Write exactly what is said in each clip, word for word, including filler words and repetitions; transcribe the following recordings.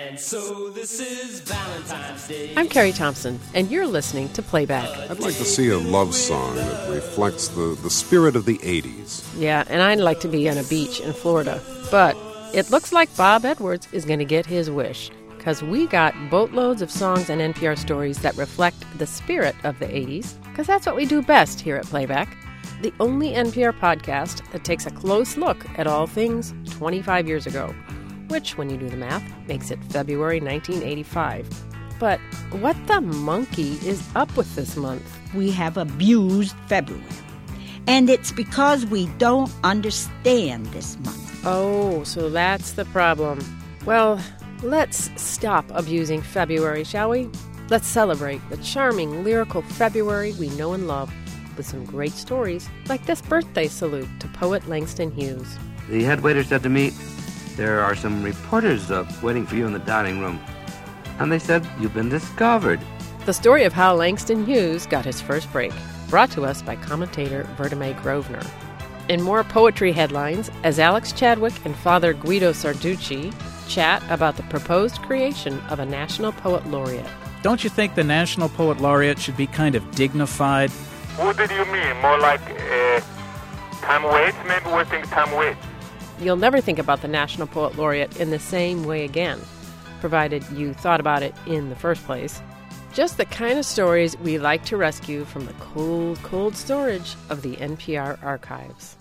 And so this is Valentine's Day. I'm Carrie Thompson, and you're listening to Playback. I'd like to see a love song that reflects the, the spirit of the eighties. Yeah, and I'd like to be on a beach in Florida. But it looks like Bob Edwards is going to get his wish, because we got boatloads of songs and N P R stories that reflect the spirit of the eighties, because that's what we do best here at Playback. The only N P R podcast that takes a close look at all things twenty-five years ago, which, when you do the math, makes it February nineteen eighty-five. But what the monkey is up with this month? We have abused February. And it's because we don't understand this month. Oh, so that's the problem. Well, let's stop abusing February, shall we? Let's celebrate the charming, lyrical February we know and love with some great stories, like this birthday salute to poet Langston Hughes. The head waiter said to me, "There are some reporters uh, waiting for you in the dining room." And they said, "You've been discovered." The story of how Langston Hughes got his first break, brought to us by commentator Vertime Grosvenor. In more poetry headlines, as Alex Chadwick and Father Guido Sarducci chat about the proposed creation of a National Poet Laureate. Don't you think the National Poet Laureate should be kind of dignified? What did you mean? More like uh, Tom Waits? Maybe we're thinking Tom Waits. You'll never think about the National Poet Laureate in the same way again, provided you thought about it in the first place. Just the kind of stories we like to rescue from the cold, cold storage of the N P R archives.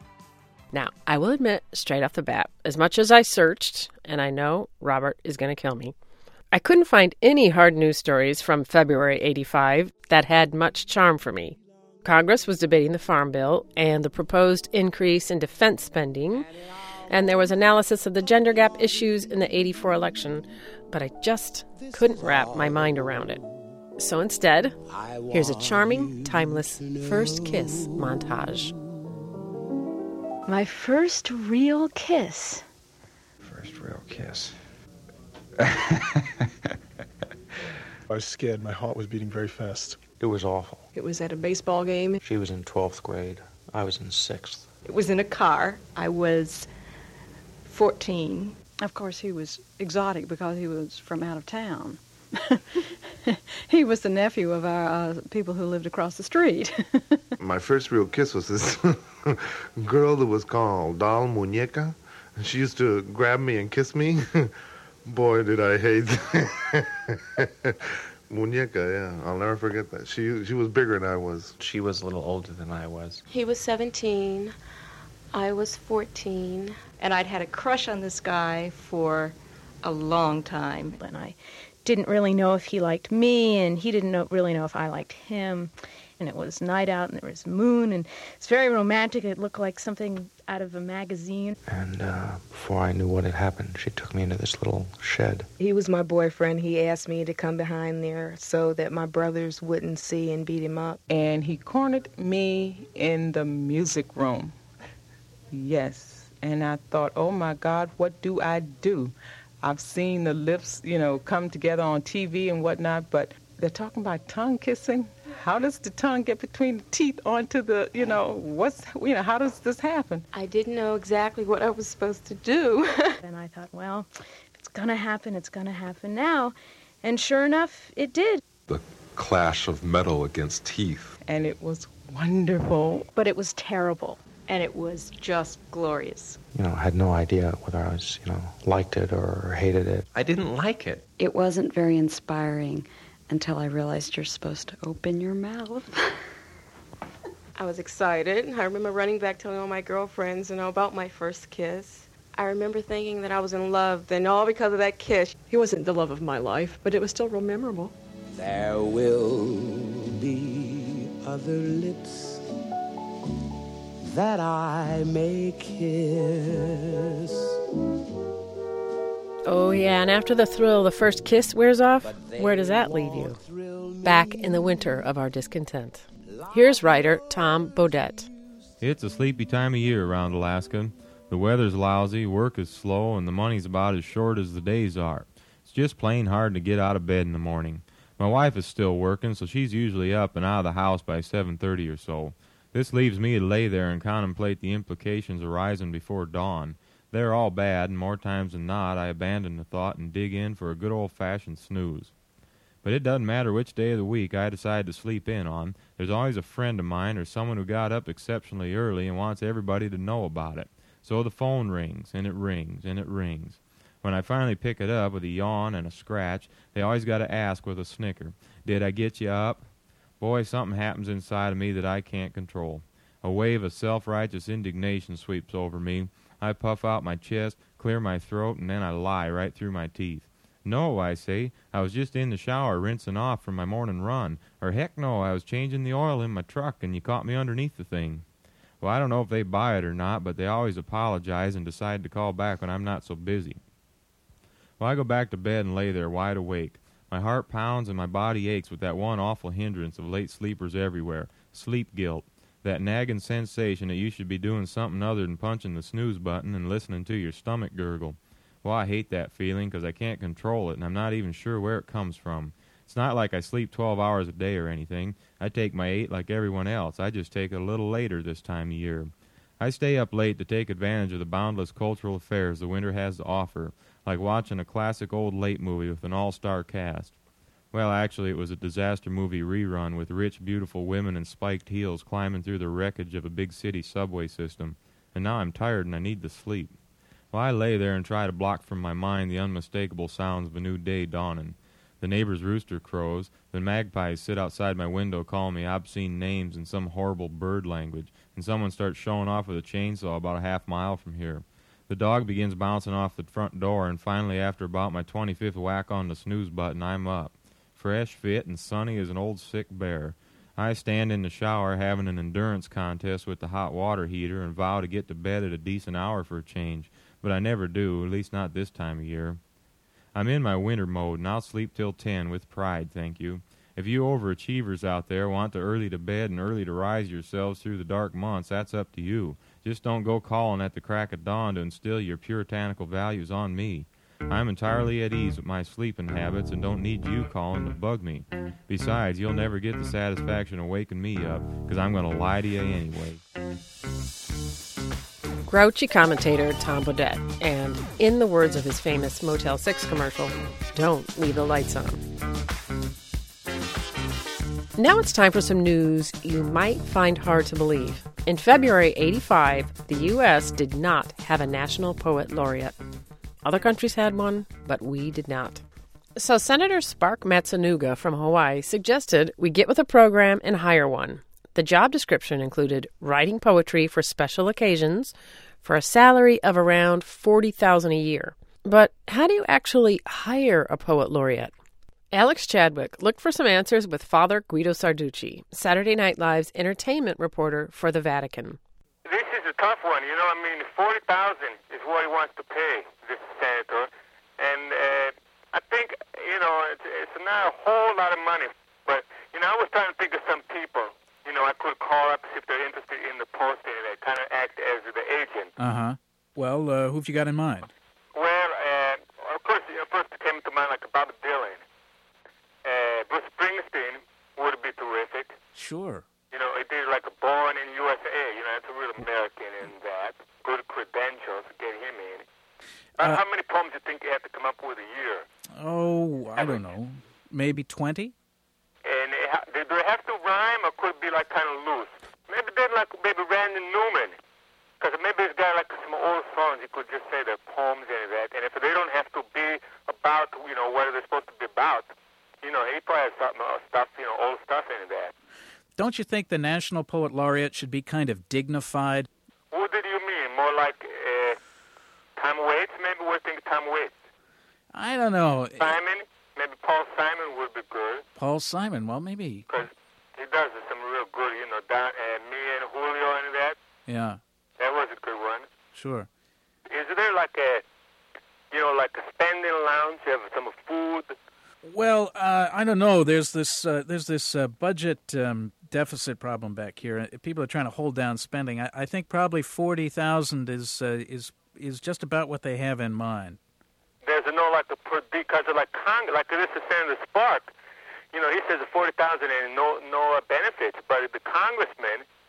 Now, I will admit, straight off the bat, as much as I searched, and I know Robert is going to kill me, I couldn't find any hard news stories from February eighty-five that had much charm for me. Congress was debating the Farm Bill and the proposed increase in defense spending, and there was analysis of the gender gap issues in the eighty-four election, but I just couldn't wrap my mind around it. So instead, here's a charming, timeless first kiss montage. My first real kiss. First real kiss. I was scared. My heart was beating very fast. It was awful. It was at a baseball game. She was in twelfth grade. I was in sixth. It was in a car. I was fourteen. Of course, he was exotic because he was from out of town. He was the nephew of our uh, people who lived across the street. My first real kiss was this girl that was called Doll Muñeca. She used to grab me and kiss me. Boy, did I hate Muñeca, yeah. I'll never forget that. She she was bigger than I was. She was a little older than I was. He was seventeen. I was fourteen. And I'd had a crush on this guy for a long time. And I didn't really know if he liked me, and he didn't know, really know if I liked him. And it was night out, and there was moon, and it's very romantic. It looked like something out of a magazine. And uh, before I knew what had happened, she took me into this little shed. He was my boyfriend. He asked me to come behind there so that my brothers wouldn't see and beat him up. And he cornered me in the music room. Yes. And I thought, oh, my God, what do I do? I've seen the lips, you know, come together on T V and whatnot, but they're talking about tongue kissing. How does the tongue get between the teeth onto the, you know, what's, you know, how does this happen? I didn't know exactly what I was supposed to do. And I thought, well, if it's going to happen, it's going to happen now. And sure enough, it did. The clash of metal against teeth. And it was wonderful. But it was terrible. And it was just glorious. You know, I had no idea whether I was, you know, liked it or hated it. I didn't like it. It wasn't very inspiring until I realized you're supposed to open your mouth. I was excited. I remember running back telling all my girlfriends, you know, about my first kiss. I remember thinking that I was in love, and all because of that kiss. He wasn't the love of my life, but it was still real memorable. There will be other lips that I may kiss. Oh, yeah, and after the thrill of the first kiss wears off, where does that leave you? Back in the winter of our discontent. Here's writer Tom Bodett. It's a sleepy time of year around Alaska. The weather's lousy, work is slow, and the money's about as short as the days are. It's just plain hard to get out of bed in the morning. My wife is still working, so she's usually up and out of the house by seven thirty or so. This leaves me to lay there and contemplate the implications arising before dawn. They're all bad, and more times than not I abandon the thought and dig in for a good old-fashioned snooze. But it doesn't matter which day of the week I decide to sleep in on. There's always a friend of mine or someone who got up exceptionally early and wants everybody to know about it. So the phone rings, and it rings, and it rings. When I finally pick it up with a yawn and a scratch, they always got to ask with a snicker, "Did I get you up?" Boy, something happens inside of me that I can't control. A wave of self-righteous indignation sweeps over me. I puff out my chest, clear my throat, and then I lie right through my teeth. No, I say, I was just in the shower rinsing off from my morning run. Or heck no, I was changing the oil in my truck and you caught me underneath the thing. Well, I don't know if they buy it or not, but they always apologize and decide to call back when I'm not so busy. Well, I go back to bed and lay there wide awake. My heart pounds and my body aches with that one awful hindrance of late sleepers everywhere, sleep guilt. That nagging sensation that you should be doing something other than punching the snooze button and listening to your stomach gurgle. Well, I hate that feeling because I can't control it, and I'm not even sure where it comes from. It's not like I sleep twelve hours a day or anything. I take my eight like everyone else. I just take it a little later this time of year. I stay up late to take advantage of the boundless cultural affairs the winter has to offer, like watching a classic old late movie with an all-star cast. Well, actually, it was a disaster movie rerun with rich, beautiful women in spiked heels climbing through the wreckage of a big city subway system. And now I'm tired and I need to sleep. Well, I lay there and try to block from my mind the unmistakable sounds of a new day dawning. The neighbor's rooster crows, the magpies sit outside my window calling me obscene names in some horrible bird language, and someone starts showing off with a chainsaw about a half mile from here. The dog begins bouncing off the front door, and finally, after about my twenty-fifth whack on the snooze button, I'm up. Fresh, fit, and sunny as an old sick bear. I stand in the shower having an endurance contest with the hot water heater and vow to get to bed at a decent hour for a change, but I never do, at least not this time of year. I'm in my winter mode, and I'll sleep till ten with pride, thank you. If you overachievers out there want to early to bed and early to rise yourselves through the dark months, that's up to you. Just don't go calling at the crack of dawn to instill your puritanical values on me. I'm entirely at ease with my sleeping habits and don't need you calling to bug me. Besides, you'll never get the satisfaction of waking me up, because I'm going to lie to you anyway. Grouchy commentator Tom Bodett, and in the words of his famous Motel six commercial, don't leave the lights on. Now it's time for some news you might find hard to believe. In February eighty-five, the U S did not have a National Poet Laureate. Other countries had one, but we did not. So Senator Spark Matsunaga from Hawaii suggested we get with a program and hire one. The job description included writing poetry for special occasions for a salary of around forty thousand dollars a year. But how do you actually hire a poet laureate? Alex Chadwick looked for some answers with Father Guido Sarducci, Saturday Night Live's entertainment reporter for the Vatican. This is a tough one. You know, I mean, forty thousand dollars is what he wants to pay this senator. And uh, I think, you know, it's, it's not a whole lot of money. But, you know, I was trying to think of some people, you know, I could call up to see if they're interested in the posting and kind of act as the agent. Uh-huh. Well, uh, who've you got in mind? Well, uh, of course, you know, first came to mind like Bob Dylan. Uh, Bruce Springsteen would be terrific. Sure. You know, he did like a Born in U S A. You know, it's a real American in that. Good credentials to get him in. Uh, uh, how many poems do you think you have to come up with a year? Oh, I don't know. Maybe twenty? And it ha- do they have to rhyme, or could it be like kind of loose? Maybe they're like maybe Randy Newman. Because maybe he's got like some old songs. He could just say they're poems and that. And if they don't have to be about, you know, what they're supposed to be about, you know, he probably has something, uh, stuff, you know, old stuff in that. Don't you think the National Poet Laureate should be kind of dignified? What did you mean? More like uh, Tom Waits? Maybe we think Tom Waits. I don't know. Simon? Maybe Paul Simon would be good. Paul Simon, well, maybe. Because he does some real good, you know, down, uh, me and Julio and that. Yeah. That was a good one. Sure. Is there like a, you know, like a spending lounge? You have some food? Well, uh, I don't know. There's this uh, there's this uh, budget um, deficit problem back here. People are trying to hold down spending. I, I think probably forty thousand is uh, is is just about what they have in mind. There's no like a per because of like Cong like this is Senator Spark. You know, he says forty thousand and no no benefits, but the congressman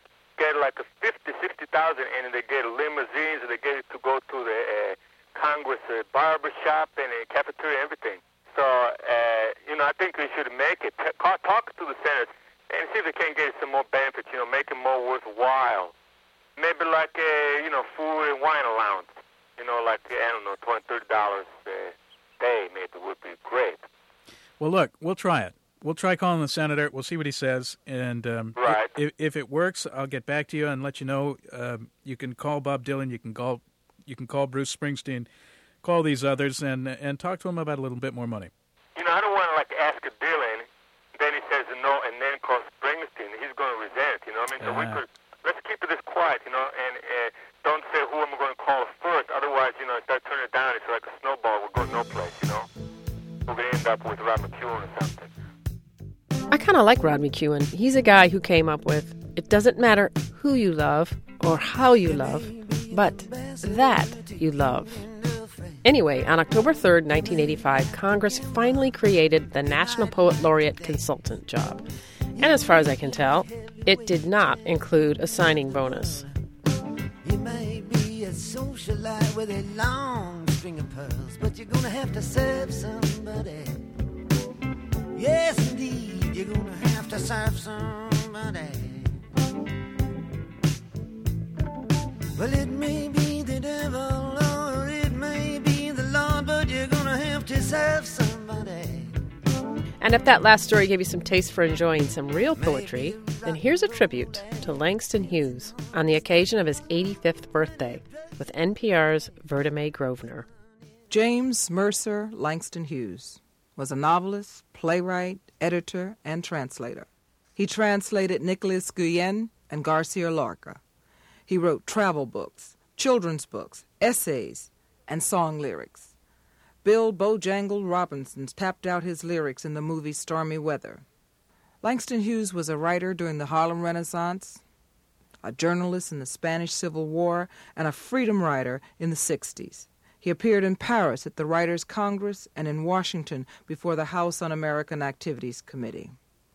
get like a fifty, sixty thousand, and they get limousines, and they get to go to the uh, Congress uh, barber shop and uh, cafeteria, everything. So, uh, you know, I think we should make it. Talk, talk to the senators and see if they can get some more benefits, you know, make it more worthwhile. Maybe like, uh, you know, food and wine allowance. You know, like, I don't know, twenty dollars, thirty dollars a day maybe would be great. Well, look, we'll try it. We'll try calling the senator. We'll see what he says. And um, right. if, if it works, I'll get back to you and let you know. Um, you can call Bob Dylan. You can call you can call Bruce Springsteen. Call these others and and talk to them about a little bit more money. You know, I don't want to, like, ask a Dylan, then he says no, and then call Springsteen. He's going to resent, you know what I mean? So Uh-huh. we could, let's keep this quiet, you know, and uh, don't say who am I going to call first. Otherwise, you know, start turning it down. It's like a snowball. We'll go no place, you know. We're going to end up with Rod McEwen or something. I kind of like Rod McEwen. He's a guy who came up with, it doesn't matter who you love or how you love, but that you love. Anyway, on October third, nineteen eighty-five, Congress finally created the National Poet Laureate Consultant job. And as far as I can tell, it did not include a signing bonus. You may be a socialite with a long string of pearls, but you're gonna have to serve somebody. Yes, indeed, you're gonna have to serve somebody. Well, it may be the devil or it may be the Lord, but you're gonna have to serve somebody. And if that last story gave you some taste for enjoying some real poetry, then here's a tribute to Langston Hughes on the occasion of his eighty-fifth birthday with N P R's Verda May Grosvenor. James Mercer Langston Hughes was a novelist, playwright, editor, and translator. He translated Nicholas Guillen and Garcia Lorca. He wrote travel books, children's books, essays, and song lyrics. Bill Bojangle Robinson tapped out his lyrics in the movie Stormy Weather. Langston Hughes was a writer during the Harlem Renaissance, a journalist in the Spanish Civil War, and a freedom writer in the sixties. He appeared in Paris at the Writers' Congress and in Washington before the House Un-American Activities Committee.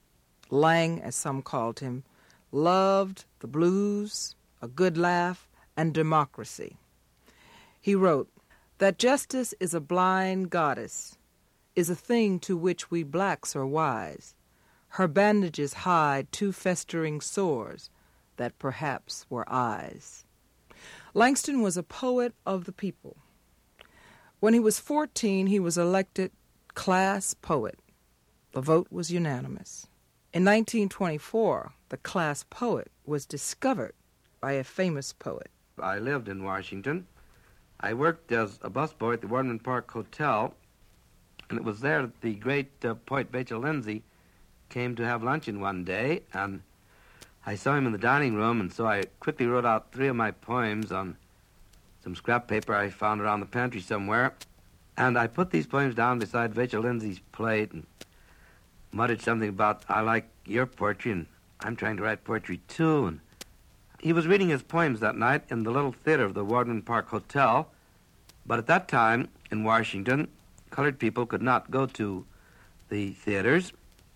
Lang, as some called him, loved the blues, a good laugh, and democracy. He wrote, "That justice is a blind goddess, is a thing to which we blacks are wise. Her bandages hide two festering sores that perhaps were eyes." Langston was a poet of the people. When he was fourteen, he was elected class poet. The vote was unanimous. In nineteen twenty-four, the class poet was discovered by a famous poet. I lived in Washington. I worked as a busboy at the Wardman Park Hotel, and it was there that the great uh, poet Vachel Lindsay came to have luncheon one day, and I saw him in the dining room, and so I quickly wrote out three of my poems on some scrap paper I found around the pantry somewhere, and I put these poems down beside Vachel Lindsay's plate and muttered something about, "I like your poetry, and I'm trying to write poetry too." And he was reading his poems that night in the little theater of the Wardman Park Hotel, but at that time in Washington, colored people could not go to the theaters.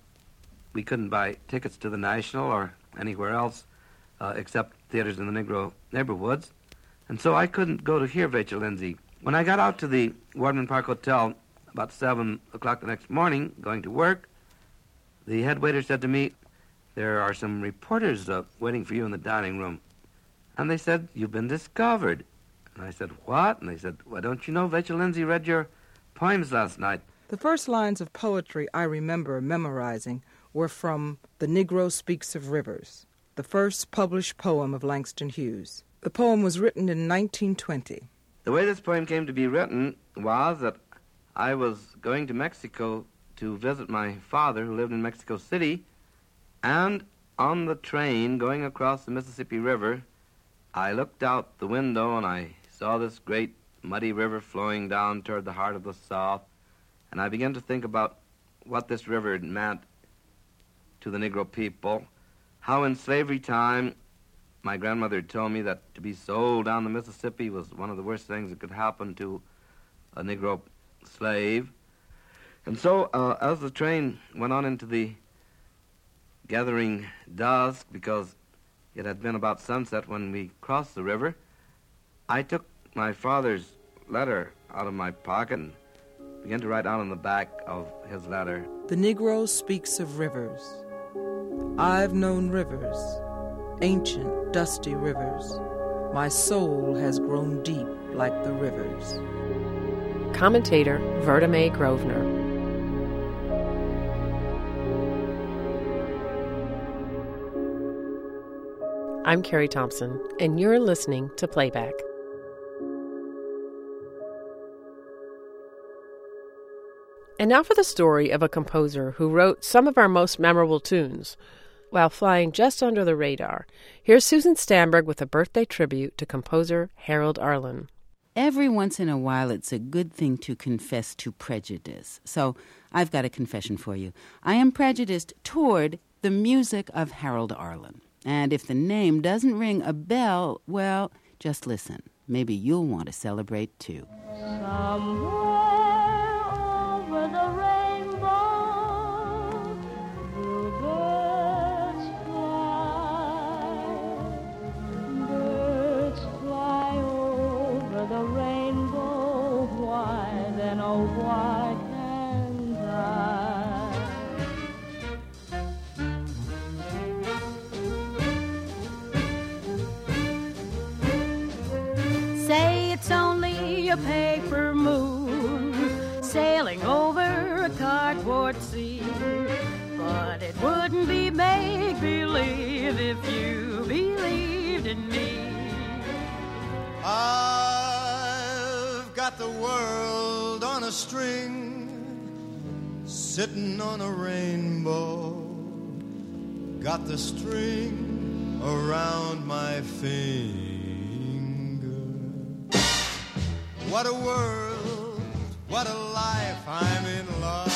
We couldn't buy tickets to the National or anywhere else uh, except theaters in the Negro neighborhoods. And so I couldn't go to hear Vachel Lindsay. When I got out to the Wardman Park Hotel about seven o'clock the next morning, going to work, the head waiter said to me, "There are some reporters uh, waiting for you in the dining room." And they said, "You've been discovered." And I said, "What?" And they said, "Why, don't you know Vachel Lindsay read your poems last night?" The first lines of poetry I remember memorizing were from The Negro Speaks of Rivers, the first published poem of Langston Hughes. The poem was written in nineteen twenty. The way this poem came to be written was that I was going to Mexico to visit my father, who lived in Mexico City, and on the train going across the Mississippi River, I looked out the window and I saw this great muddy river flowing down toward the heart of the South, and I began to think about what this river had meant to the Negro people, how in slavery time my grandmother had told me that to be sold down the Mississippi was one of the worst things that could happen to a Negro slave. And so uh, as the train went on into the gathering dusk, because It had been about sunset when we crossed the river. I took my father's letter out of my pocket and began to write out on the back of his letter. The Negro speaks of rivers. I've known rivers, ancient, dusty rivers. My soul has grown deep like the rivers. Commentator Verta Mae Grosvenor. I'm Carrie Thompson, and you're listening to Playback. And now for the story of a composer who wrote some of our most memorable tunes while flying just under the radar. Here's Susan Stamberg with a birthday tribute to composer Harold Arlen. Every once in a while, it's a good thing to confess to prejudice. So I've got a confession for you. I am prejudiced toward the music of Harold Arlen. And if the name doesn't ring a bell, well, just listen. Maybe you'll want to celebrate, too. Somewhere over the rainbow, bluebirds fly. Birds fly over the rainbow. Why then, oh, why can't I? Say it's only a paper moon sailing over a cardboard sea, but it wouldn't be make-believe if you believed in me. I've got the world on a string, sitting on a rainbow, got the string around my finger. What a world, what a life, I'm in love.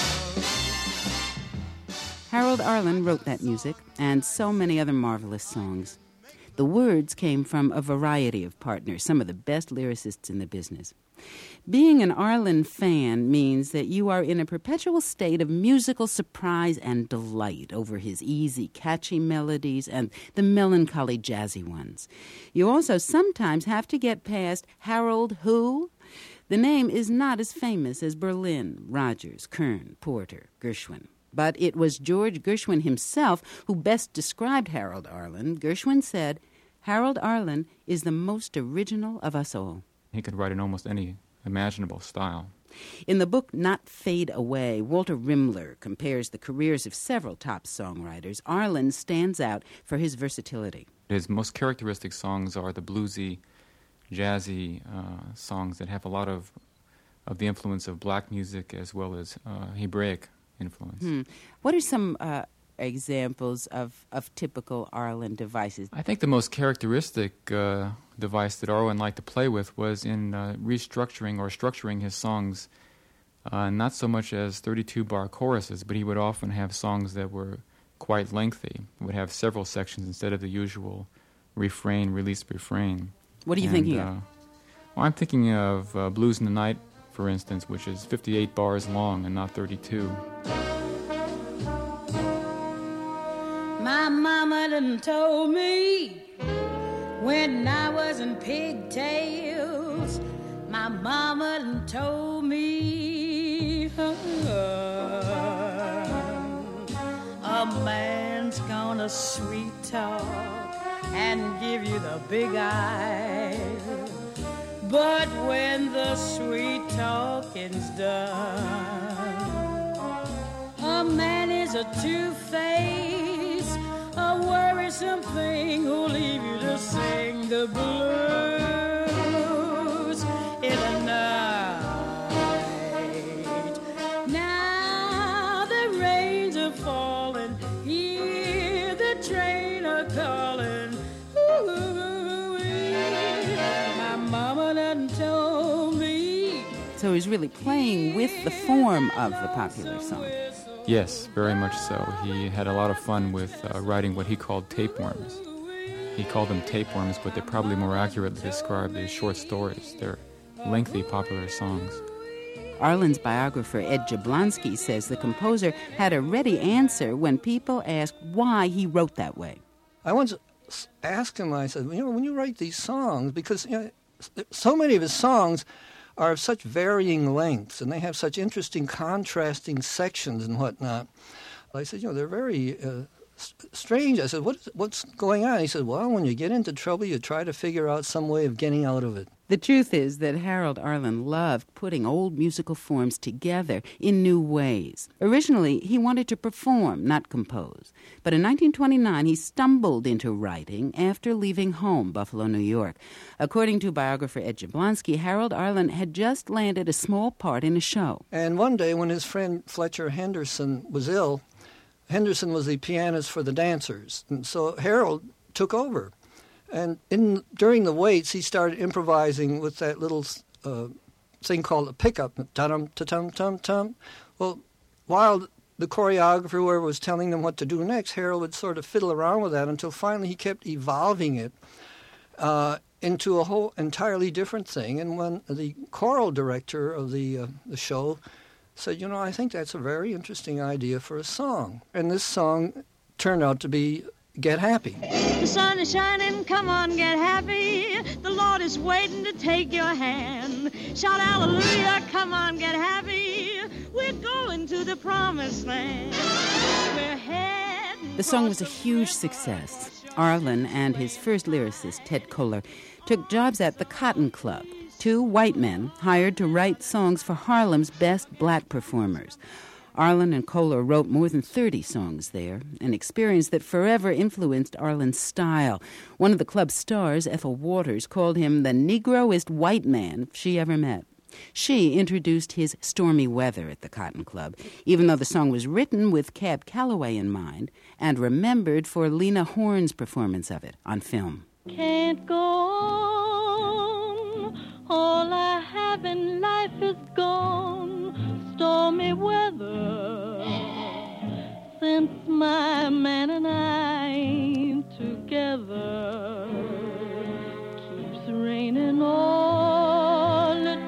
Harold Arlen wrote that music and so many other marvelous songs. The words came from a variety of partners, some of the best lyricists in the business. Being an Arlen fan means that you are in a perpetual state of musical surprise and delight over his easy, catchy melodies and the melancholy, jazzy ones. You also sometimes have to get past Harold who? The name is not as famous as Berlin, Rodgers, Kern, Porter, Gershwin. But it was George Gershwin himself who best described Harold Arlen. Gershwin said, Harold Arlen is the most original of us all. He could write in almost any imaginable style. In the book Not Fade Away, Walter Rimler compares the careers of several top songwriters. Arlen stands out for his versatility. His most characteristic songs are the bluesy, jazzy uh, songs that have a lot of of the influence of black music as well as uh, Hebraic influence. Hmm. What are some uh, examples of, of typical Arlen devices? I think the most characteristic uh, device that Arlen liked to play with was in uh, restructuring or structuring his songs, uh, not so much as thirty-two bar choruses, but he would often have songs that were quite lengthy, would have several sections instead of the usual refrain, release, refrain. What are you and, thinking uh, of? Well, I'm thinking of uh, Blues in the Night, for instance, which is fifty-eight bars long and not thirty-two. My mama done told me when I was in pigtails. My mama done told me uh, a man's gonna sweet talk and give you the big eye, but when the sweet talking's done, a man is a two-face, a worrisome thing who'll leave you to sing the blues in the night. Now the rains are falling, hear the train a-calling. My mama done told me. So he's really playing with the form of the popular song. Yes, very much so. He had a lot of fun with uh, writing what he called tapeworms. He called them tapeworms, but they probably more accurately describe his short stories. They're lengthy, popular songs. Arlen's biographer, Ed Jablonski, says the composer had a ready answer when people asked why he wrote that way. I once s- asked him, I said, you know, when you write these songs, because you know, s- so many of his songs are of such varying lengths, and they have such interesting contrasting sections and whatnot. I said, you know, they're very uh, s- strange. I said, what is, what's going on? He said, well, when you get into trouble, you try to figure out some way of getting out of it. The truth is that Harold Arlen loved putting old musical forms together in new ways. Originally, he wanted to perform, not compose. But in nineteen twenty-nine, he stumbled into writing after leaving home, Buffalo, New York. According to biographer Ed Jablonsky, Harold Arlen had just landed a small part in a show. And one day when his friend Fletcher Henderson was ill, Henderson was the pianist for the dancers, and so Harold took over. And in during the waits, he started improvising with that little uh, thing called a pickup, ta-dum, ta-tum, tum, tum. Well, while the choreographer, whoever was telling them what to do next, Harold would sort of fiddle around with that until finally he kept evolving it uh, into a whole entirely different thing. And when the choral director of the uh, the show said, you know, I think that's a very interesting idea for a song. And this song turned out to be Get Happy. The sun is shining, come on, get happy. The Lord is waiting to take your hand. Shout hallelujah, come on, get happy. We're going to the promised land. We're heading. The song was a huge success. Arlen and his first lyricist, Ted Koehler, took jobs at the Cotton Club, two white men hired to write songs for Harlem's best black performers. Arlen and Koehler wrote more than thirty songs there, an experience that forever influenced Arlen's style. One of the club's stars, Ethel Waters, called him the Negroist white man she ever met. She introduced his Stormy Weather at the Cotton Club, even though the song was written with Cab Calloway in mind and remembered for Lena Horne's performance of it on film. Can't go on, all I have in life is gone. Stormy weather, since my man and I ain't together, keeps raining all the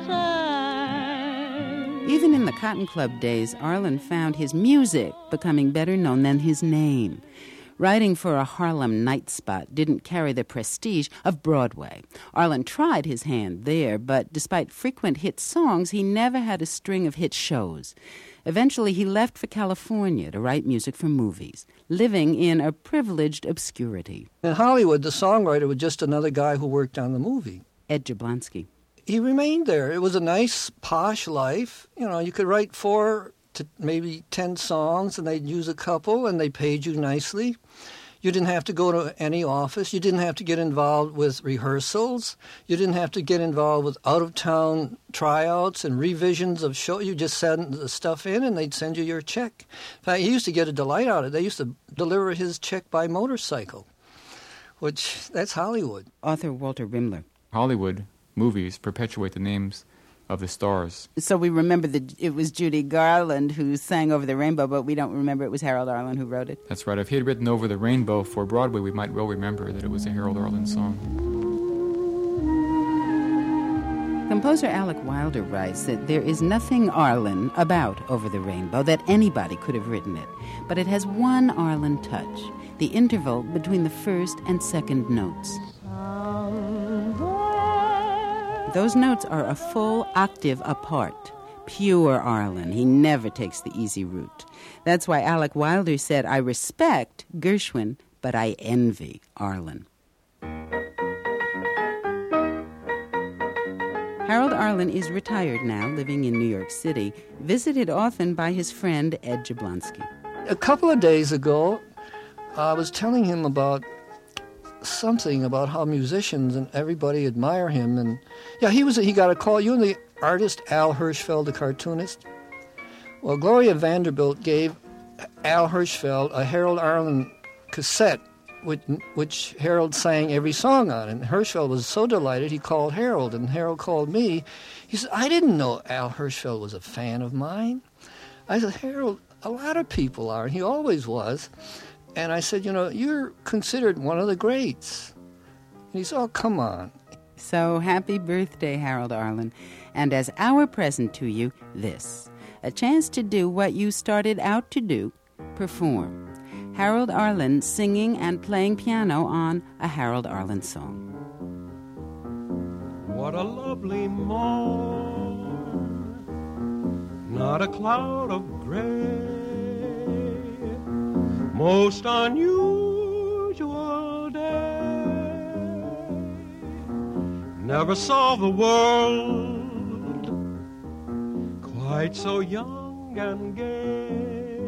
time. Even in the Cotton Club days, Arlen found his music becoming better known than his name. Writing for a Harlem night spot didn't carry the prestige of Broadway. Arlen tried his hand there, but despite frequent hit songs, he never had a string of hit shows. Eventually, he left for California to write music for movies, living in a privileged obscurity. In Hollywood, the songwriter was just another guy who worked on the movie. Ed Jablonsky. He remained there. It was a nice, posh life. You know, you could write four to maybe ten songs, and they'd use a couple, and they paid you nicely. You didn't have to go to any office. You didn't have to get involved with rehearsals. You didn't have to get involved with out-of-town tryouts and revisions of show. You just sent the stuff in, and they'd send you your check. In fact, he used to get a delight out of it. They used to deliver his check by motorcycle, which, that's Hollywood. Author Walter Rimler. Hollywood movies perpetuate the names of the stars. So we remember that it was Judy Garland who sang Over the Rainbow, but we don't remember it was Harold Arlen who wrote it. That's right. If he had written Over the Rainbow for Broadway, we might well remember that it was a Harold Arlen song. Composer Alec Wilder writes that there is nothing Arlen about Over the Rainbow, that anybody could have written it. But it has one Arlen touch, the interval between the first and second notes. Those notes are a full octave apart. Pure Arlen. He never takes the easy route. That's why Alec Wilder said, I respect Gershwin, but I envy Arlen. Harold Arlen is retired now, living in New York City, visited often by his friend Ed Jablonsky. A couple of days ago, I was telling him about something about how musicians and everybody admire him, and yeah, he was he got a call. You and the artist Al Hirschfeld, the cartoonist. Well, Gloria Vanderbilt gave Al Hirschfeld a Harold Arlen cassette, which, which Harold sang every song on, and Hirschfeld was so delighted he called Harold, and Harold called me. He said, "I didn't know Al Hirschfeld was a fan of mine." I said, "Harold, a lot of people are, and he always was." And I said, you know, you're considered one of the greats. And he said, oh, come on. So happy birthday, Harold Arlen. And as our present to you, this. A chance to do what you started out to do, perform. Harold Arlen singing and playing piano on a Harold Arlen song. What a lovely morn, not a cloud of gray, most unusual day. Never saw the world quite so young and gay,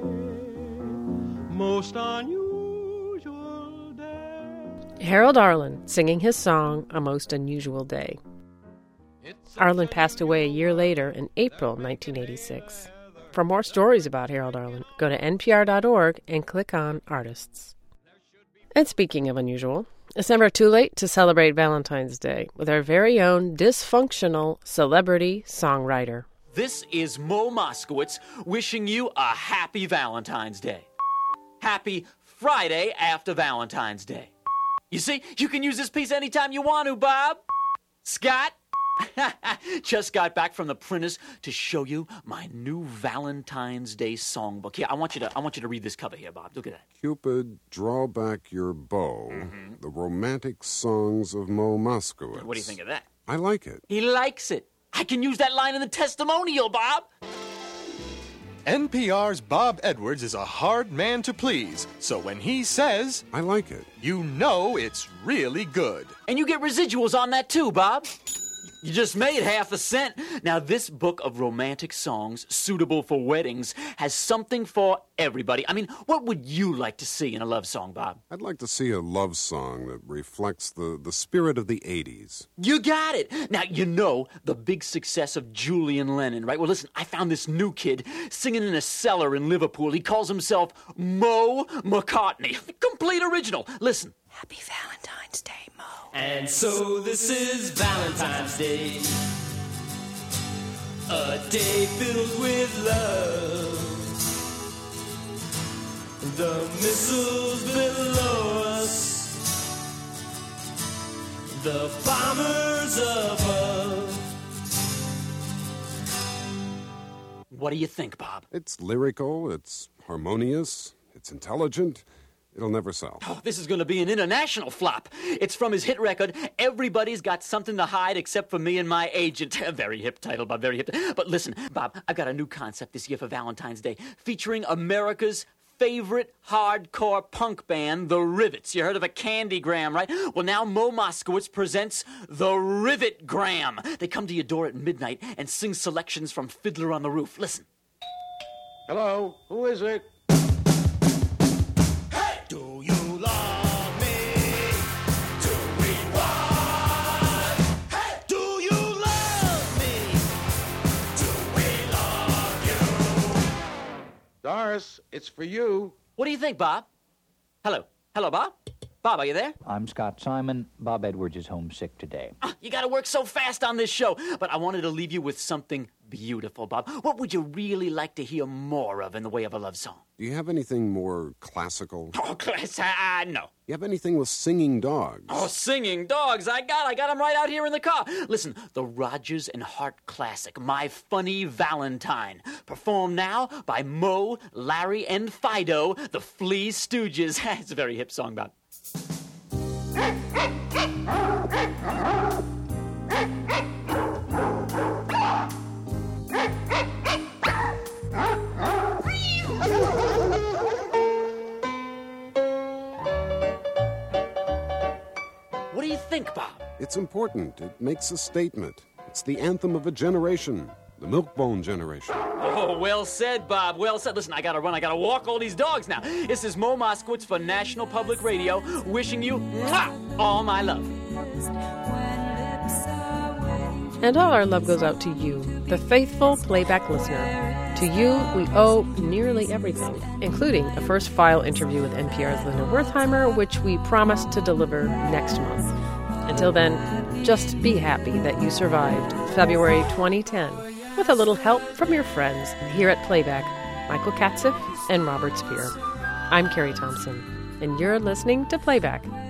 most unusual day. Harold Arlen singing his song, A Most Unusual Day. Arlen passed away a year later in April nineteen eighty-six. For more stories about Harold Arlen, go to N P R dot org and click on Artists. And speaking of unusual, it's never too late to celebrate Valentine's Day with our very own dysfunctional celebrity songwriter. This is Mo Moskowitz wishing you a happy Valentine's Day. Happy Friday after Valentine's Day. You see, you can use this piece anytime you want to, Bob. Scott? Just got back from the printers to show you my new Valentine's Day songbook. Here, I want you to I want you to read this cover here, Bob. Look at that. Cupid, draw back your bow. Mm-hmm. The romantic songs of Mo Moskowitz. What do you think of that? I like it. He likes it. I can use that line in the testimonial, Bob. N P R's Bob Edwards is a hard man to please, so when he says, I like it, you know it's really good. And you get residuals on that too, Bob. You just made half a cent. Now, this book of romantic songs suitable for weddings has something for everybody. I mean, what would you like to see in a love song, Bob? I'd like to see a love song that reflects the, the spirit of the eighties. You got it. Now, you know the big success of Julian Lennon, right? Well, listen, I found this new kid singing in a cellar in Liverpool. He calls himself Mo McCartney. Complete original. Listen. Happy Valentine's Day, Mo. And so this is Valentine's Day, a day filled with love. The missiles below us, the bombers above. What do you think, Bob? It's lyrical, it's harmonious, it's intelligent. It'll never sell. Oh, this is going to be an international flop. It's from his hit record, Everybody's Got Something to Hide Except for Me and My Agent. Very hip title, Bob, very hip. But listen, Bob, I've got a new concept this year for Valentine's Day featuring America's favorite hardcore punk band, The Rivets. You heard of a Candygram, right? Well, now Mo Moskowitz presents The Rivetgram. They come to your door at midnight and sing selections from Fiddler on the Roof. Listen. Hello, who is it? Do you love me? Do we want? Hey! Do you love me? Do we love you? Doris, it's for you. What do you think, Bob? Hello. Hello, Bob? Bob, are you there? I'm Scott Simon. Bob Edwards is homesick today. Ah, you got to work so fast on this show. But I wanted to leave you with something beautiful, Bob. What would you really like to hear more of in the way of a love song? Do you have anything more classical? Oh, class, uh, no. You have anything with singing dogs? Oh, singing dogs. I got I got them right out here in the car. Listen, the Rodgers and Hart classic, My Funny Valentine. Performed now by Mo, Larry, and Fido, the Flea Stooges. It's a very hip song, Bob. What do you think, Bob? It's important. It makes a statement. It's the anthem of a generation, the Milkbone generation. Oh, well said, Bob. Well said. Listen, I gotta run. I gotta walk all these dogs now. This is Mo Moskowitz for National Public Radio, wishing you mwah, all my love. And all our love goes out to you, the faithful playback listener. To you, we owe nearly everything, including a first file interview with N P R's Linda Wertheimer, which we promise to deliver next month. Until then, just be happy that you survived February twenty ten with a little help from your friends here at Playback, Michael Katzeff and Robert Spear. I'm Carrie Thompson, and you're listening to Playback